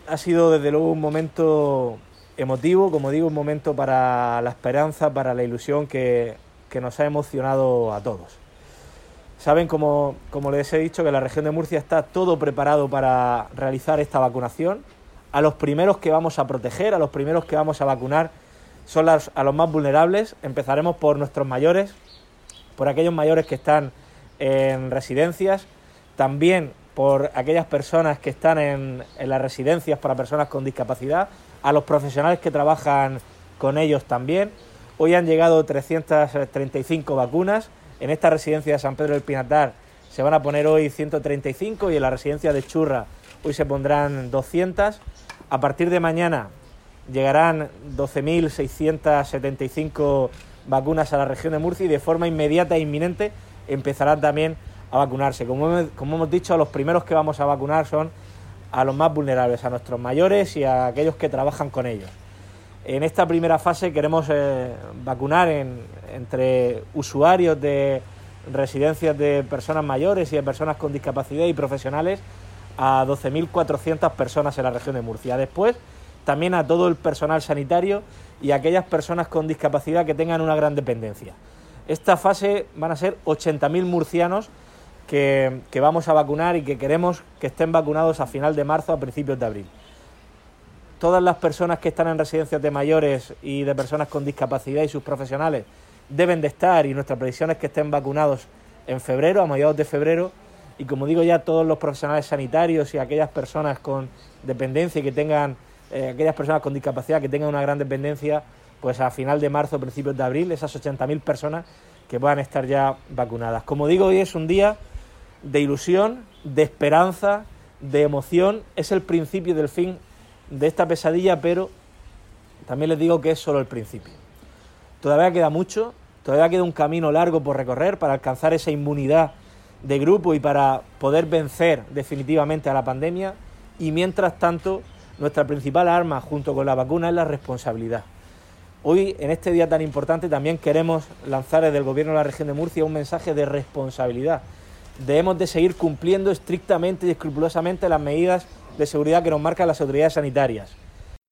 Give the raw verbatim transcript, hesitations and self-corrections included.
ha sido desde luego un momento emotivo, como digo, un momento para la esperanza, para la ilusión que, que nos ha emocionado a todos. Saben, como, como les he dicho, que la región de Murcia está todo preparado para realizar esta vacunación. A los primeros que vamos a proteger, a los primeros que vamos a vacunar, son las, a los más vulnerables. Empezaremos por nuestros mayores, por aquellos mayores que están en residencias, también por aquellas personas que están en, en las residencias para personas con discapacidad, a los profesionales que trabajan con ellos también. Hoy han llegado trescientas treinta y cinco vacunas. En esta residencia de San Pedro del Pinatar se van a poner hoy ciento treinta y cinco y en la residencia de Churra hoy se pondrán doscientas. A partir de mañana llegarán doce mil seiscientas setenta y cinco vacunas a la región de Murcia y de forma inmediata e inminente empezarán también a vacunarse. Como, como hemos dicho, a los primeros que vamos a vacunar son a los más vulnerables, a nuestros mayores y a aquellos que trabajan con ellos. En esta primera fase queremos eh, vacunar en, entre usuarios de residencias de personas mayores y de personas con discapacidad y profesionales a doce mil cuatrocientas personas en la región de Murcia. Después, también a todo el personal sanitario y a aquellas personas con discapacidad que tengan una gran dependencia. Esta fase van a ser ochenta mil murcianos que, que vamos a vacunar y que queremos que estén vacunados a final de marzo, a principios de abril. Todas las personas que están en residencias de mayores y de personas con discapacidad y sus profesionales deben de estar, y nuestra previsión es que estén vacunados en febrero, a mediados de febrero, y como digo ya, todos los profesionales sanitarios y aquellas personas con dependencia y que tengan, eh, aquellas personas con discapacidad que tengan una gran dependencia, pues a final de marzo, principios de abril, esas ochenta mil personas que puedan estar ya vacunadas. Como digo, hoy es un día de ilusión, de esperanza, de emoción, es el principio del fin de esta pesadilla, pero también les digo que es solo el principio. Todavía queda mucho, todavía queda un camino largo por recorrer para alcanzar esa inmunidad de grupo y para poder vencer definitivamente a la pandemia, y mientras tanto nuestra principal arma junto con la vacuna es la responsabilidad. Hoy, en este día tan importante, también queremos lanzar desde el Gobierno de la región de Murcia un mensaje de responsabilidad. Debemos de seguir cumpliendo estrictamente y escrupulosamente las medidas de seguridad que nos marcan las autoridades sanitarias.